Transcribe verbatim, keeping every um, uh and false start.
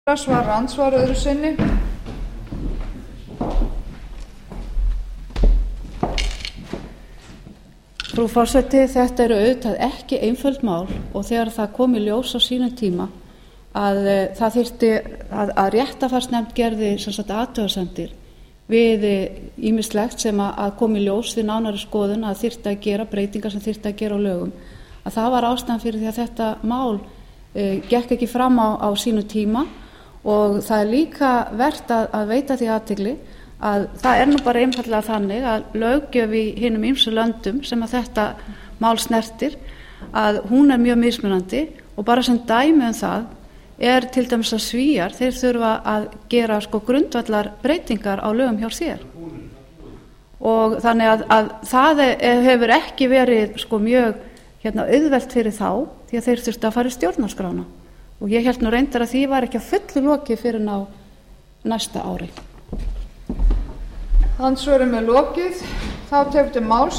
svara andsvar öðru sinni. Frú forseti, þetta eru auðvitað ekki einföld mál og þegar það kom í ljós á sínum tíma að uh, það þyrfti að, að réttarfarsnefnd gerði sem sagt athugasemdir við ýmislegt sem að, að kom í ljós við nánari skoðun að þyrfti að gera breytingar sem þyrfti að gera á lögum, að það var ástæðan fyrir því að þetta mál uh, gekk ekki fram á, á sínum tíma. Og það er líka vert að, að veita því athygli að það er nú bara einfaldlega þannig að löggjöf í hinum ýmsu löndum sem að þetta mál snertir, að hún er mjög mismunandi og bara sem dæmi um það er til dæmis að Svíar, þeir þurfa að gera sko grundvallar breytingar á lögum hjá sér. Og þannig að, að það hefur ekki verið sko mjög hérna, auðvelt fyrir þá því að þeir þurftu að fara í stjórnarskrána. Og ég held nú reyndar að því var ekki að fullu lokið fyrir ná næsta ári. Andsvörum er lokið. Þá tekur til máls